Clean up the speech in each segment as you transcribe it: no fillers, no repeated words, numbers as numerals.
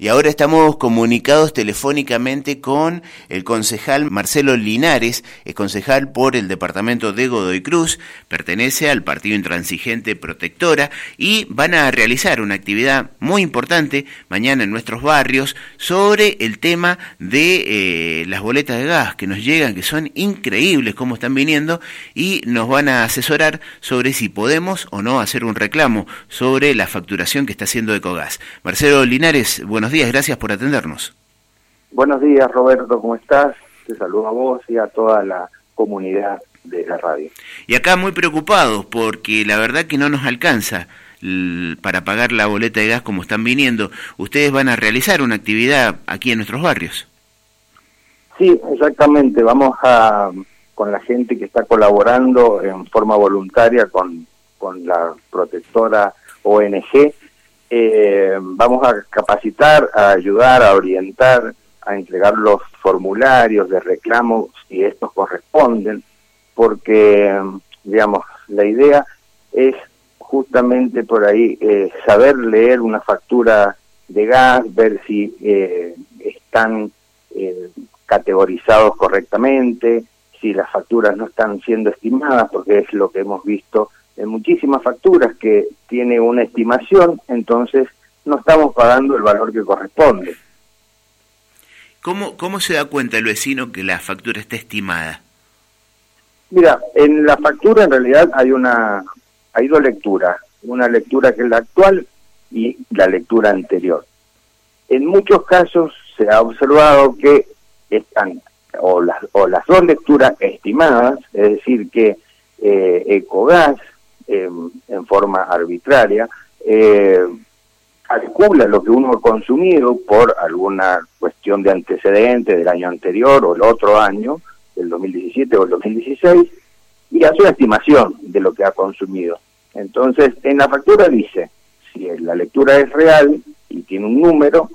Y ahora estamos comunicados telefónicamente con el concejal Marcelo Linares, es concejal por el departamento de Godoy Cruz, pertenece al Partido Intransigente Protectora y van a realizar una actividad muy importante mañana en nuestros barrios sobre el tema de las boletas de gas que nos llegan, que son increíbles como están viniendo, y nos van a asesorar sobre si podemos o no hacer un reclamo sobre la facturación que está haciendo Ecogas. Marcelo Linares, buenos días, gracias por atendernos. Buenos días, Roberto, ¿cómo estás? Te saludo a vos y a toda la comunidad de la radio. Y acá muy preocupados porque la verdad que no nos alcanza para pagar la boleta de gas como están viniendo. Ustedes van a realizar una actividad aquí en nuestros barrios. Sí, exactamente, vamos con la gente que está colaborando en forma voluntaria con la protectora ONG, vamos a capacitar, a ayudar, a orientar, a entregar los formularios de reclamo si estos corresponden, porque, digamos, la idea es justamente por ahí saber leer una factura de gas, ver si están categorizados correctamente, si las facturas no están siendo estimadas, porque es lo que hemos visto en muchísimas facturas que tiene una estimación, entonces no estamos pagando el valor que corresponde. ¿Cómo se da cuenta el vecino que la factura está estimada? Mira, en la factura en realidad hay dos lecturas, una lectura que es la actual y la lectura anterior. En muchos casos se ha observado que están o las dos lecturas estimadas, es decir, que Ecogas en forma arbitraria calcula lo que uno ha consumido por alguna cuestión de antecedente del año anterior o el otro año, del 2017 o el 2016, y hace una estimación de lo que ha consumido. Entonces, en la factura dice si la lectura es real y tiene un número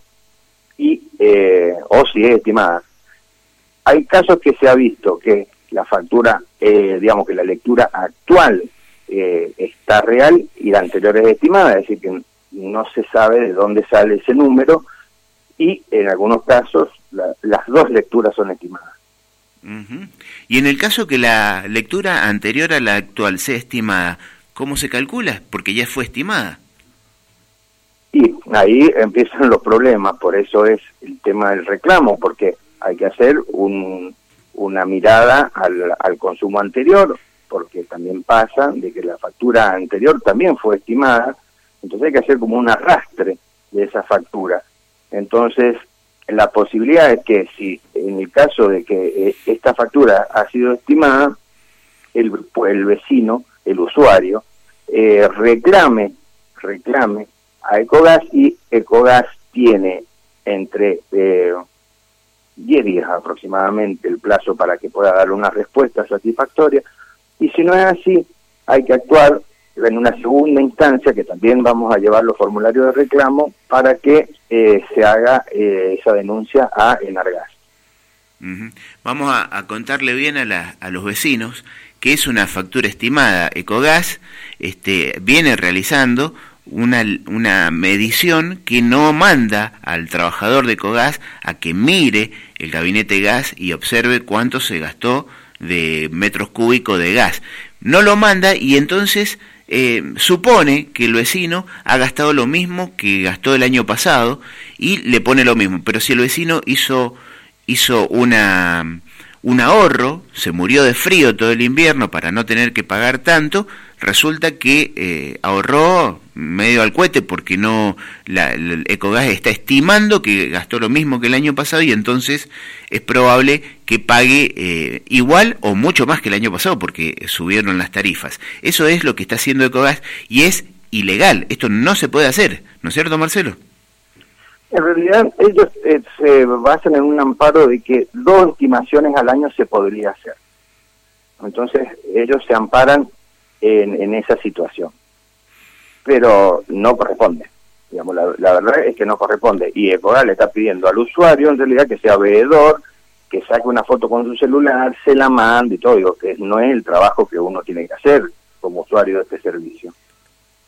o si es estimada. Hay casos que se ha visto que la factura, digamos que la lectura actual está real y la anterior es estimada, es decir, que no se sabe de dónde sale ese número y en algunos casos las dos lecturas son estimadas. Uh-huh. Y en el caso que la lectura anterior a la actual sea estimada, ¿cómo se calcula? Porque ya fue estimada. Y ahí empiezan los problemas, por eso es el tema del reclamo, porque hay que hacer una mirada al consumo anterior, porque también pasa de que la factura anterior también fue estimada, entonces hay que hacer como un arrastre de esa factura. Entonces, la posibilidad es que si en el caso de que esta factura ha sido estimada, el vecino, el usuario, reclame a Ecogas, y Ecogas tiene entre 10 días aproximadamente el plazo para que pueda dar una respuesta satisfactoria, y si no es así, hay que actuar en una segunda instancia, que también vamos a llevar los formularios de reclamo para que se haga esa denuncia a Enargas. Uh-huh. Vamos a contarle bien a los vecinos que es una factura estimada. Ecogas viene realizando una medición que no manda al trabajador de Ecogas a que mire el gabinete de gas y observe cuánto se gastó de metros cúbicos de gas. No lo manda y entonces supone que el vecino ha gastado lo mismo que gastó el año pasado y le pone lo mismo. Pero si el vecino hizo un ahorro, se murió de frío todo el invierno para no tener que pagar tanto, resulta que ahorró medio al cohete porque el Ecogas está estimando que gastó lo mismo que el año pasado y entonces es probable que pague igual o mucho más que el año pasado porque subieron las tarifas. Eso es lo que está haciendo Ecogas y es ilegal. Esto no se puede hacer, ¿no es cierto, Marcelo? En realidad ellos se basan en un amparo de que 2 estimaciones al año se podría hacer. Entonces ellos se amparan en esa situación. Pero no corresponde. Digamos, la verdad es que no corresponde. Y Ecogas le está pidiendo al usuario, en realidad, que sea veedor, que saque una foto con su celular, se la mande y todo. Digo, que no es el trabajo que uno tiene que hacer como usuario de este servicio.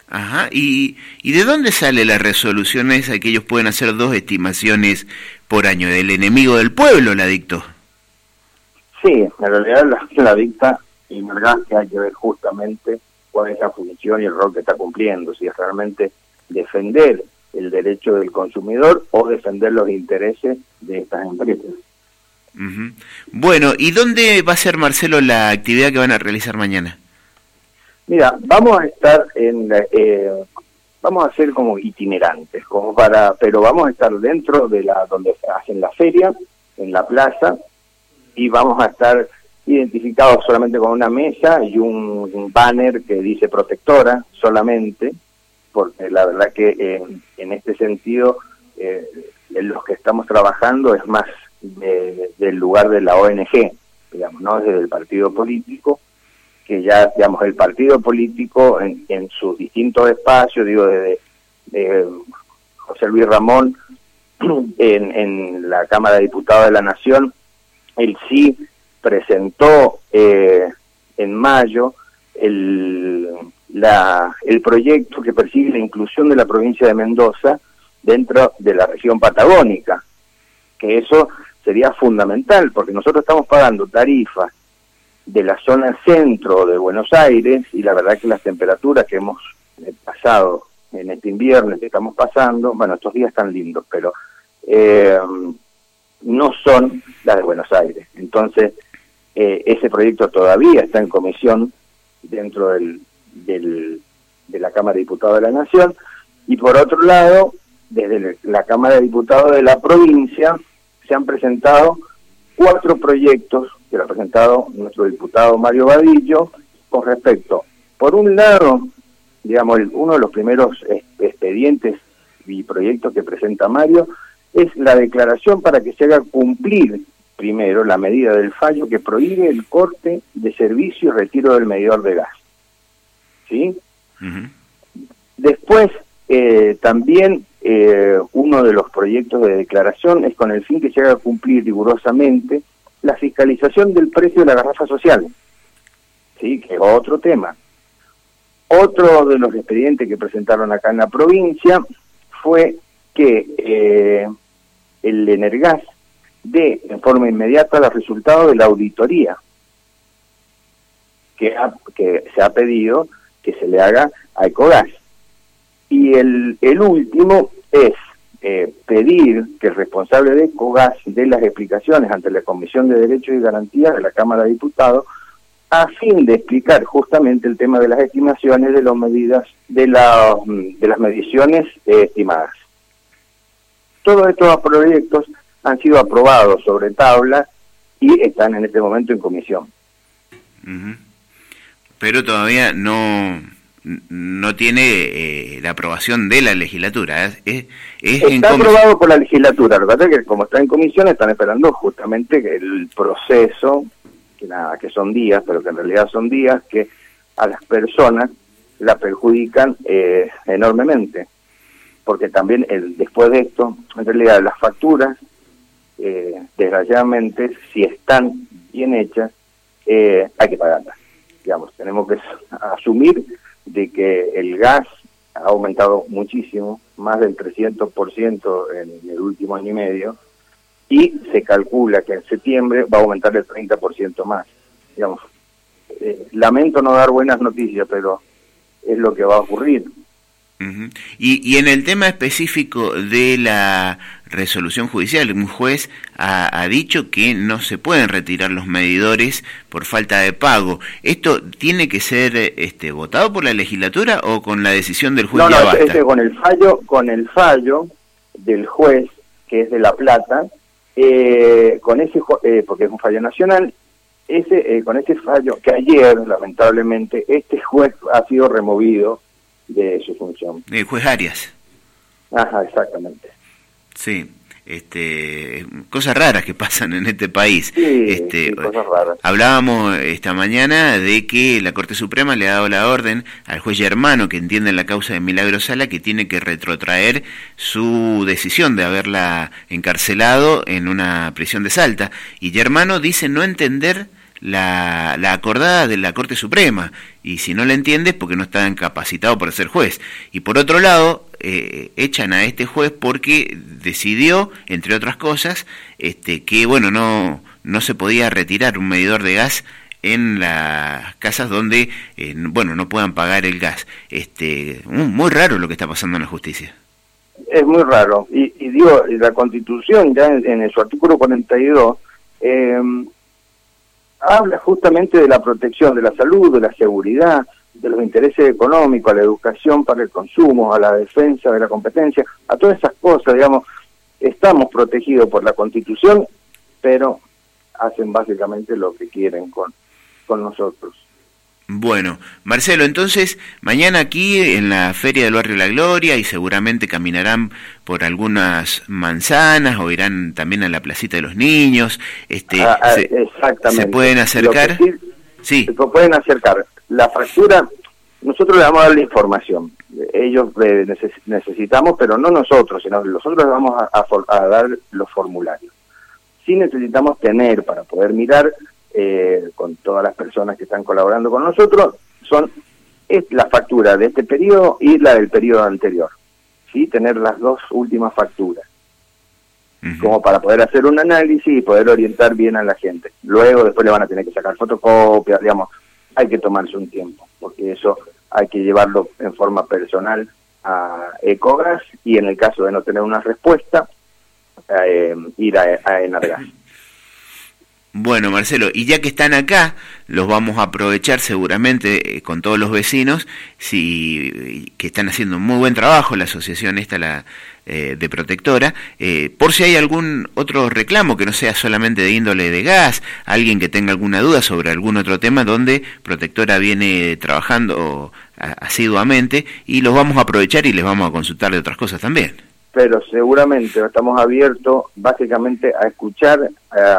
Ajá, ¿y de dónde sale la resolución esa que ellos pueden hacer 2 estimaciones por año? ¿Del enemigo del pueblo la dictó? Sí, en realidad la dicta Inergas, que hay que ver justamente cuál es la función y el rol que está cumpliendo, si es realmente defender el derecho del consumidor o defender los intereses de estas empresas. Uh-huh. Bueno, ¿y dónde va a ser, Marcelo, la actividad que van a realizar mañana? Mira, vamos a estar vamos a ser como itinerantes, pero vamos a estar dentro de donde hacen la feria, en la plaza, y vamos a estar identificados solamente con una mesa y un banner que dice protectora solamente, porque la verdad que en este sentido en los que estamos trabajando es más del lugar de la ONG, digamos, no desde el partido político, que ya, digamos, el partido político en sus distintos espacios, digo, desde José Luis Ramón en la Cámara de Diputados de la Nación, él sí presentó en mayo el proyecto que persigue la inclusión de la provincia de Mendoza dentro de la región patagónica, que eso sería fundamental, porque nosotros estamos pagando tarifas de la zona centro de Buenos Aires, y la verdad que las temperaturas que hemos pasado en este invierno que estamos pasando, bueno, estos días están lindos, pero no son las de Buenos Aires. Entonces, ese proyecto todavía está en comisión dentro de la Cámara de Diputados de la Nación, y por otro lado, desde la Cámara de Diputados de la provincia se han presentado 4 proyectos que lo ha presentado nuestro diputado Mario Vadillo con respecto, por un lado, digamos, uno de los primeros expedientes y proyectos que presenta Mario es la declaración para que se haga cumplir primero la medida del fallo que prohíbe el corte de servicio y retiro del medidor de gas. ¿Sí? Uh-huh. Después, también uno de los proyectos de declaración es con el fin que se haga cumplir rigurosamente la fiscalización del precio de la garrafa social, ¿sí? Que es otro tema. Otro de los expedientes que presentaron acá en la provincia fue que el Energas dé en forma inmediata los resultados de la auditoría que se ha pedido que se le haga a Ecogas. Y el último es pedir que el responsable de Ecogas dé las explicaciones ante la Comisión de Derechos y Garantías de la Cámara de Diputados a fin de explicar justamente el tema de las estimaciones de las medidas de las mediciones estimadas. Todos estos proyectos han sido aprobados sobre tabla y están en este momento en comisión. Uh-huh. Pero todavía no tiene la aprobación de la legislatura. Está aprobado por la legislatura. Lo que pasa es que como está en comisión están esperando justamente el proceso, que son días, pero que en realidad son días que a las personas la perjudican enormemente. Porque también después de esto, en realidad las facturas, desgraciadamente, si están bien hechas, hay que pagarlas. Digamos, tenemos que asumir de que el gas ha aumentado muchísimo, más del 300% en el último año y medio, y se calcula que en septiembre va a aumentar el 30% más. Digamos, lamento no dar buenas noticias, pero es lo que va a ocurrir. Uh-huh. Y en el tema específico de la resolución judicial, un juez ha dicho que no se pueden retirar los medidores por falta de pago. ¿Esto tiene que ser votado por la legislatura o con la decisión del juez? No, con el fallo del juez, que es de La Plata, con ese porque es un fallo nacional, con ese fallo que ayer, lamentablemente, este juez ha sido removido de su función. El juez Arias. Ajá, exactamente. Sí, cosas raras que pasan en este país. Sí, cosas raras. Hablábamos esta mañana de que la Corte Suprema le ha dado la orden al juez Germano, que entiende la causa de Milagro Sala, que tiene que retrotraer su decisión de haberla encarcelado en una prisión de Salta. Y Germano dice no entender la acordada de la Corte Suprema, y si no la entiende es porque no está capacitado para ser juez. Y por otro lado, echan a este juez porque decidió, entre otras cosas, que bueno, no se podía retirar un medidor de gas en las casas donde no puedan pagar el gas. Muy raro lo que está pasando en la justicia. Es muy raro, y digo, la Constitución ya en su artículo 42 habla justamente de la protección de la salud, de la seguridad, de los intereses económicos, a la educación para el consumo, a la defensa de la competencia, a todas esas cosas, digamos, estamos protegidos por la Constitución, pero hacen básicamente lo que quieren con nosotros. Bueno, Marcelo, entonces mañana aquí en la Feria del Barrio La Gloria, y seguramente caminarán por algunas manzanas o irán también a la placita de los niños. Exactamente. ¿Se pueden acercar? Sí, se pueden acercar. La factura, nosotros le vamos a dar la información. Ellos necesitamos, pero no nosotros, sino nosotros les vamos a dar los formularios. Sí necesitamos tener, para poder mirar, con todas las personas que están colaborando con nosotros, es la factura de este periodo y la del periodo anterior, ¿sí? Tener las dos últimas facturas, como para poder hacer un análisis y poder orientar bien a la gente. Luego, después le van a tener que sacar fotocopias, digamos, hay que tomarse un tiempo, porque eso hay que llevarlo en forma personal a Ecogas, y en el caso de no tener una respuesta, ir a Enargas. Bueno, Marcelo, y ya que están acá, los vamos a aprovechar seguramente con todos los vecinos, que están haciendo un muy buen trabajo, la asociación de Protectora, por si hay algún otro reclamo que no sea solamente de índole de gas, alguien que tenga alguna duda sobre algún otro tema donde Protectora viene trabajando asiduamente, y los vamos a aprovechar y les vamos a consultar de otras cosas también. Pero seguramente estamos abiertos básicamente a escuchar,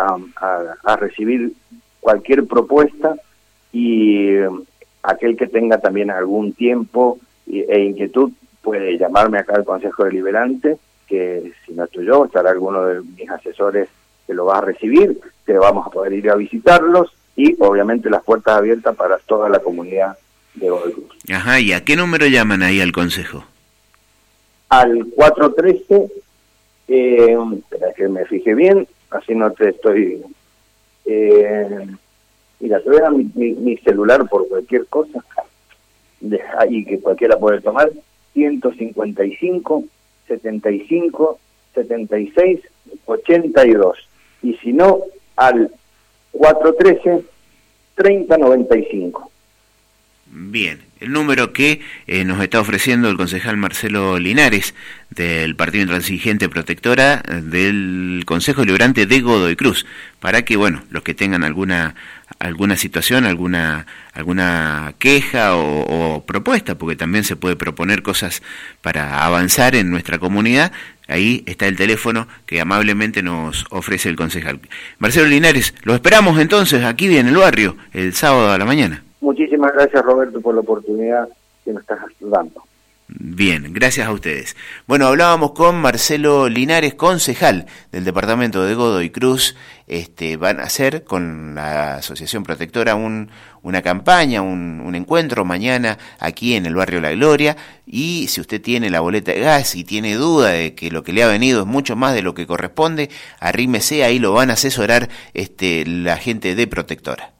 a recibir cualquier propuesta, y aquel que tenga también algún tiempo e inquietud puede llamarme acá al Consejo Deliberante, que si no estoy yo, estará alguno de mis asesores que lo va a recibir, que vamos a poder ir a visitarlos, y obviamente las puertas abiertas para toda la comunidad de Godoy Cruz. Ajá, ¿y a qué número llaman ahí al Consejo? Al 413, espera que me fije bien, así no te estoy... mira, te voy a dar mi celular por cualquier cosa, ahí que cualquiera puede tomar, 155 75 76 82, y si no, al 413 30 95. Bien, el número que nos está ofreciendo el concejal Marcelo Linares del Partido Intransigente Protectora del Consejo Deliberante de Godoy Cruz, para que, bueno, los que tengan alguna situación, alguna queja o propuesta, porque también se puede proponer cosas para avanzar en nuestra comunidad, ahí está el teléfono que amablemente nos ofrece el concejal. Marcelo Linares, lo esperamos entonces aquí en el barrio el sábado a la mañana. Muchísimas gracias, Roberto, por la oportunidad que nos estás dando. Bien, gracias a ustedes. Bueno, hablábamos con Marcelo Linares, concejal del departamento de Godoy Cruz. Van a hacer con la Asociación Protectora una campaña, un encuentro mañana aquí en el barrio La Gloria, y si usted tiene la boleta de gas y tiene duda de que lo que le ha venido es mucho más de lo que corresponde, arrímese, ahí lo van a asesorar la gente de Protectora.